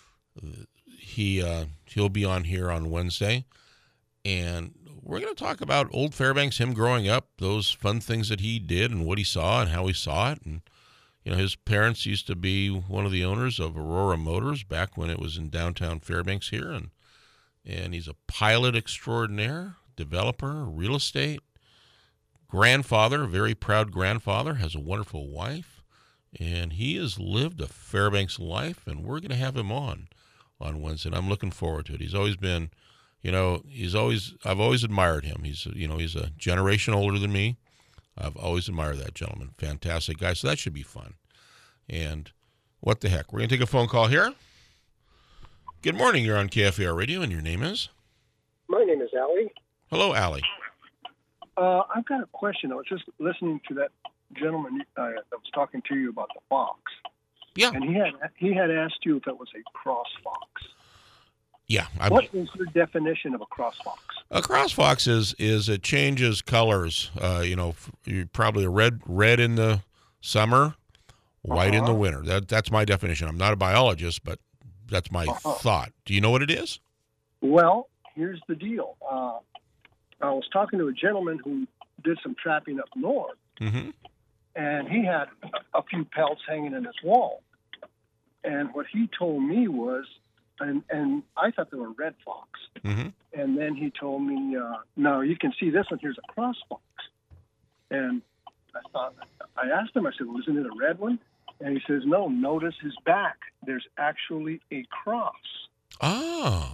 he uh, he'll be on here on Wednesday. And we're going to talk about old Fairbanks, him growing up, those fun things that he did and what he saw and how he saw it. And, you know, his parents used to be one of the owners of Aurora Motors back when it was in downtown Fairbanks here. And, and he's a pilot extraordinaire, developer, real estate, grandfather, very proud grandfather, has a wonderful wife. And he has lived a Fairbanks life, and we're going to have him on on Wednesday. And I'm looking forward to it. He's always been... You know, he's always, I've always admired him. He's, you know, he's a generation older than me. I've always admired that gentleman. Fantastic guy. So that should be fun. And what the heck? We're going to take a phone call here. Good morning. You're on K F A R Radio, and your name is? My name is Allie. Hello, Allie. Uh, I've got a question. I was just listening to that gentleman uh, that was talking to you about the fox. Yeah. And he had he had asked you if it was a cross fox. Yeah. I'm, what is your definition of a crossfox? A crossfox is is it changes colors. Uh, you know, you're probably a red red in the summer, white uh-huh. in the winter. That that's my definition. I'm not a biologist, but that's my uh-huh. thought. Do you know what it is? Well, here's the deal. Uh, I was talking to a gentleman who did some trapping up north, mm-hmm. and he had a few pelts hanging in his wall. And what he told me was, and, and I thought they were red fox. Mm-hmm. And then he told me, uh, no, you can see this one. Here's a cross fox. And I thought, I asked him, I said, well, isn't it a red one? And he says, no, notice his back. There's actually a cross. Oh,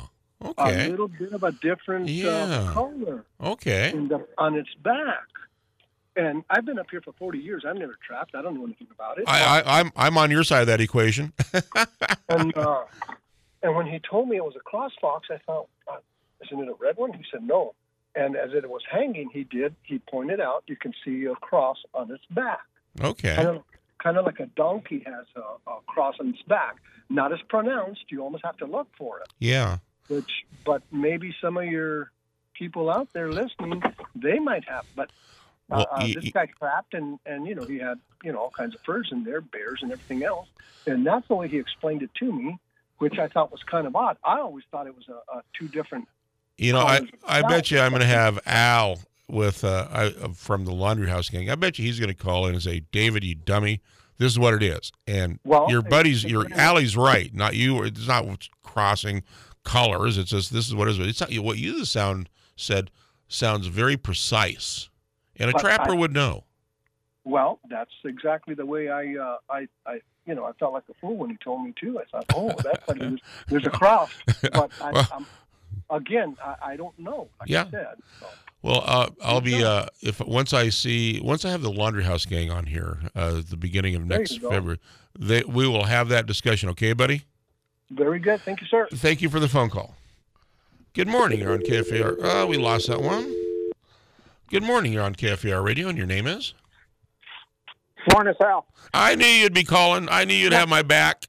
Okay. A little bit of a different Yeah. uh, color Okay. in the, on its back. And I've been up here for forty years. I've never trapped. I don't know anything about it. I, I, I'm I'm on your side of that equation. And uh, and when he told me it was a cross fox, I thought, uh, isn't it a red one? He said no. And as it was hanging, he did. He pointed out you can see a cross on its back. Okay. Kind of, kind of like a donkey has a, a cross on its back. Not as pronounced. You almost have to look for it. Yeah. Which, but maybe some of your people out there listening, they might have. But uh, Well, uh, y- this y- guy trapped, and, and, you know, he had, you know, all kinds of furs in there, bears and everything else. And that's the way he explained it to me, which I thought was kind of odd. I always thought it was a, a two different. You know, I, colors of I felt. bet you I'm going to have Al with uh, I, uh, from the Laundry House Gang. I bet you he's going to call in and say, "David, you dummy, this is what it is." And Well, your it's- buddies, it's your gonna- Allie's right, not you. It's not what's crossing colors. It's just this is what it is. It's not what you sound said sounds very precise, and a But trapper I- would know. Well, that's exactly the way I, uh, I, I, you know, I felt like a fool when he told me to. I thought, oh, that's like there's, there's a cross. But I, Well- I'm, again, I, I don't know. Like Yeah. I said. So. Well, uh, I'll be uh, if once I see once I have the Laundry House Gang on here uh, at the beginning of There you next go. February, they, we will have that discussion. Okay, buddy. Very good. Thank you, sir. Thank you for the phone call. Good morning. You're on K F A R. Oh, we lost that one. Good morning. You're on K F A R Radio, and your name is? Morning, Sal. I knew you'd be calling. I knew you'd have my back.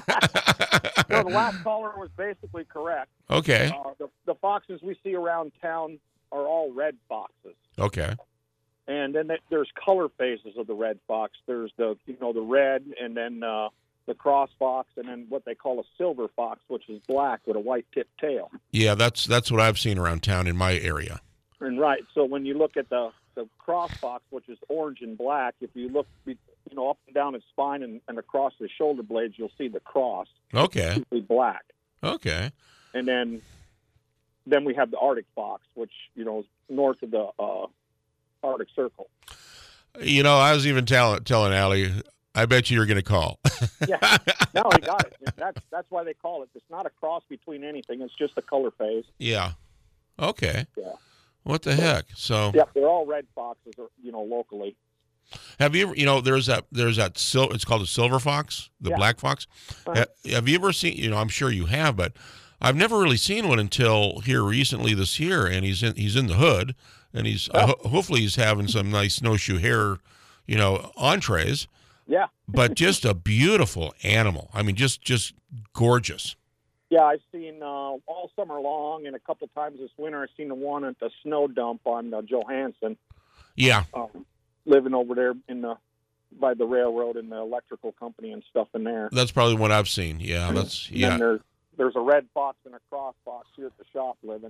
So the last caller was basically correct. Okay. Uh, the, the foxes we see around town are all red foxes. Okay. And then th- there's color phases of the red fox. There's the, you know, the red, and then uh, the cross fox, and then what they call a silver fox, which is black with a white tipped tail. Yeah, that's that's what I've seen around town in my area. And right, so when you look at the, the cross fox, which is orange and black, if you look, you know, up and down its spine and, and across the shoulder blades, you'll see the cross. Okay. Usually black. Okay. And then then we have the Arctic fox, which, you know, is north of the uh, Arctic Circle. You know, I was even tell, telling Allie, I bet you you're going to call. Yeah, no, he got it. That's that's why they call it. It's not a cross between anything. It's just a color phase. Yeah. Okay. Yeah. What the heck? So. Yeah, they're all red foxes, or, you know, locally. Have you ever, you know, there's that, there's that, sil- it's called a silver fox, the Yeah. black fox. Uh-huh. Ha- Have you ever seen, you know, I'm sure you have, but I've never really seen one until here recently this year, and he's in, he's in the hood, and he's, uh, ho- hopefully he's having some nice snowshoe hare, you know, entrees, Yeah. but just a beautiful animal. I mean, just, just gorgeous. Yeah, I've seen uh, all summer long, and a couple times this winter, I've seen the one at the snow dump on uh, Johansson. Yeah. Um, living over there in the by the railroad and the electrical company and stuff in there. That's probably what I've seen. Yeah. That's, And yeah. then there's there's a red fox and a cross fox here at the shop living.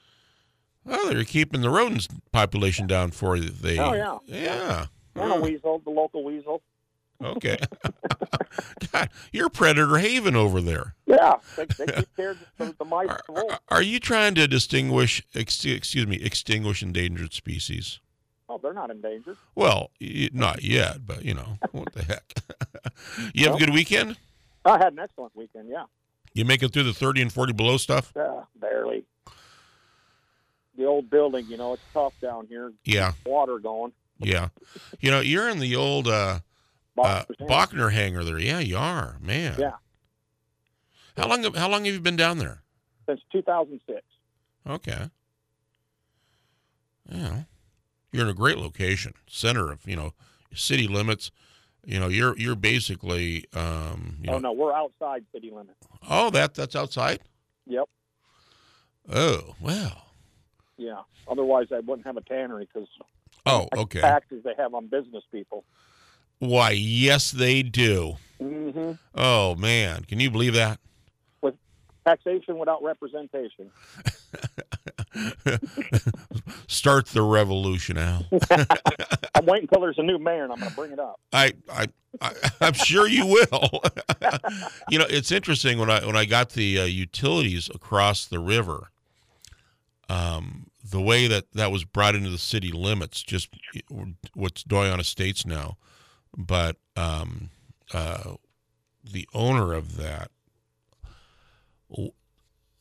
Oh, they're keeping the rodent population down for you. They, Oh yeah, yeah. And a weasel, the local weasel. Okay. God, you're predator haven over there. Yeah, they, they keep care of the, the mice and wolves. Are you trying to distinguish, ex- excuse me, extinguish endangered species? Oh, they're not endangered. Well, y- not yet, but you know, what the heck? You have a Well, good weekend? I had an excellent weekend. Yeah. You make it through the thirty and forty below stuff? Yeah, barely. The old building, you know, it's tough down here. Yeah. Water going. Yeah. You know, you're in the old uh, uh, Bachner hangar there. Yeah, you are, man. Yeah. How long? How long have you been down there? Since two thousand six. Okay. Yeah. You're in a great location, center of, you know, city limits. You know, you're you're basically um you Oh, know, no, we're outside city limits. Oh, that that's outside? Yep. Oh, well. Yeah. Otherwise, I wouldn't have a tannery because Oh, okay. taxes they have on business people. Why, yes they do. Mm-hmm. Oh man, can you believe that? With taxation without representation. Start the revolution, Al. I'm waiting until there's a new mayor, and I'm going to bring it up. I, I, I, I'm sure you will. You know, it's interesting when I when I got the uh, utilities across the river. Um, the way that that was brought into the city limits, just what's Doyon Estates now, but um, uh, the owner of that,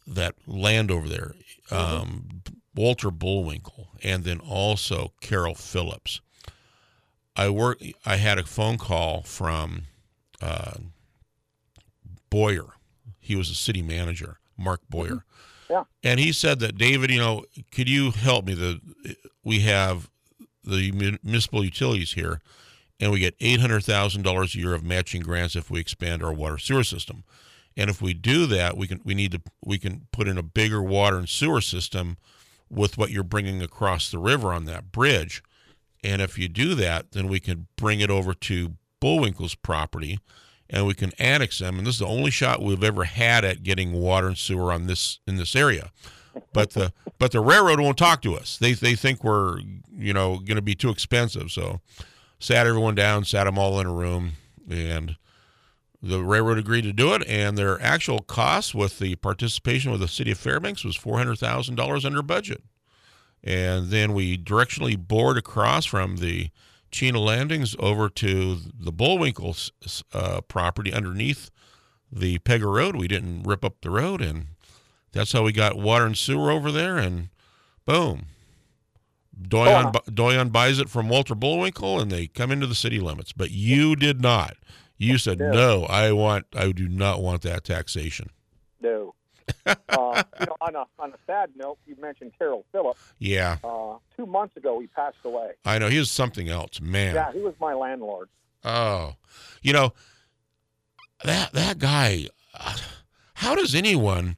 that land over there, um, mm-hmm. Walter Bullwinkle, and then also Carol Phillips. I work. I had a phone call from uh, Boyer. He was a city manager, Mark Boyer. Mm-hmm. Yeah. And he said that, David, you know, could you help me? The we have the municipal utilities here, and we get eight hundred thousand dollars a year of matching grants if we expand our water sewer system. And if we do that, we can we need to we can put in a bigger water and sewer system with what you're bringing across the river on that bridge. And if you do that, then we can bring it over to Bullwinkle's property, and we can annex them. And this is the only shot we've ever had at getting water and sewer on this in this area. But the but the railroad won't talk to us. They they think we're you know going to be too expensive. So sat everyone down, sat them all in a room, and the railroad agreed to do it. And their actual cost with the participation with the city of Fairbanks was four hundred thousand dollars under budget. And then we directionally bored across from the Chena Landings over to the Bullwinkle uh, property underneath the Pega Road. We didn't rip up the road, and that's how we got water and sewer over there, and boom. Doyon, oh. Doyon buys it from Walter Bullwinkle, and they come into the city limits. But you did not. You said, no, no I want. I do not want that taxation. No. uh, you know, on a on a sad note, you mentioned Carol Phillips. Yeah. Uh, two months ago, he passed away. I know. He was something else, man. Yeah, he was my landlord. Oh, you know, that that guy. Uh, how does anyone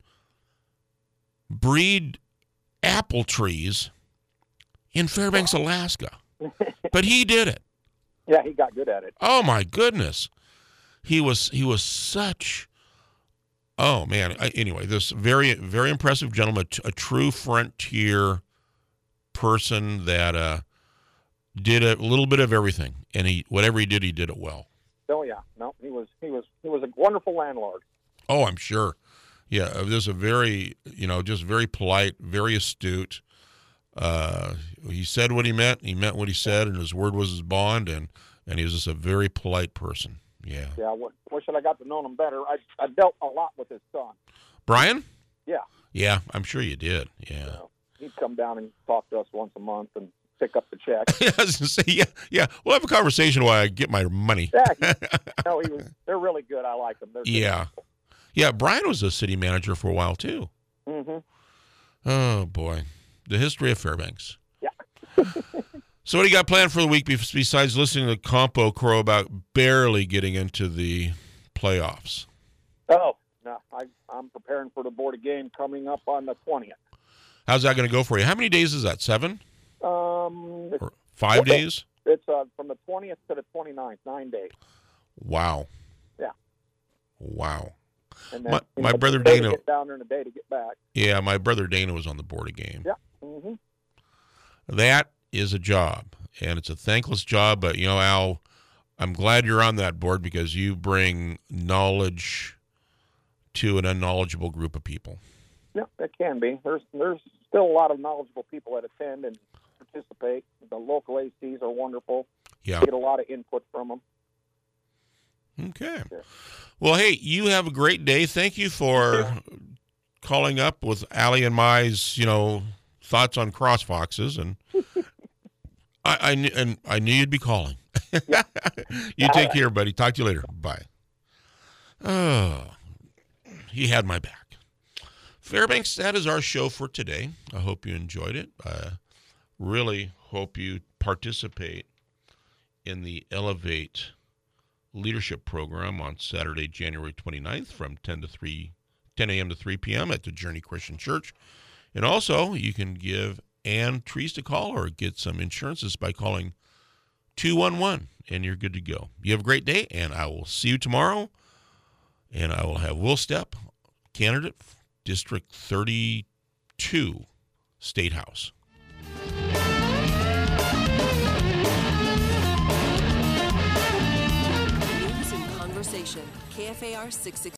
breed apple trees in Fairbanks, Alaska? But he did it. Yeah, he got good at it. Oh my goodness, he was he was such. Oh, man. I, anyway, this very, very impressive gentleman, a, a true frontier person that uh, did a little bit of everything. And he, whatever he did, he did it well. Oh, yeah. No, he was he was, he was a wonderful landlord. Oh, I'm sure. Yeah, this is a very, you know, just very polite, very astute. Uh, he said what he meant. He meant what he said, and his word was his bond, and, and he was just a very polite person. Yeah. Yeah, I wish I got to know him better. I I dealt a lot with his son. Brian? Yeah. Yeah, I'm sure you did. Yeah. You know, he'd come down and talk to us once a month and pick up the check. I was gonna say, yeah, yeah. We'll have a conversation while I get my money. Yeah. He, no, he was. They're really good. I like them. They're yeah. Good. Yeah. Brian was a city manager for a while too. Mm-hmm. Oh boy, the history of Fairbanks. Yeah. So what do you got planned for the week besides listening to Compo crow about barely getting into the playoffs? Oh, no. I, I'm preparing for the board game coming up on the twentieth. How's that going to go for you? How many days is that? Seven? Um, or five okay. days? It's uh, from the twentieth to the twenty-ninth, nine days. Wow. Yeah. Wow. And then, my you my know, brother the day Dana. To get down there in a day to get back. Yeah, my brother Dana was on the board game. Yeah. Mm-hmm. That is a job, and it's a thankless job, but, you know, Al, I'm glad you're on that board because you bring knowledge to an unknowledgeable group of people. Yeah, it can be. There's there's still a lot of knowledgeable people that attend and participate. The local A Cs are wonderful. Yeah. You get a lot of input from them. Okay. Well, hey, you have a great day. Thank you for calling up with Allie and my's, you know, thoughts on cross foxes, and I, I and I knew you'd be calling. You take care, buddy. Talk to you later. Bye. Oh, he had my back. Fairbanks, that is our show for today. I hope you enjoyed it. I really hope you participate in the Elevate Leadership Program on Saturday, January twenty-ninth from ten to three, ten a.m. to three p.m. at the Journey Christian Church. And also, you can give Ann Trees a call or get some insurances by calling two one one, and you're good to go. You have a great day, and I will see you tomorrow. And I will have Will Stepp, candidate, District thirty-two, State House. News and conversation. K F A R six sixty.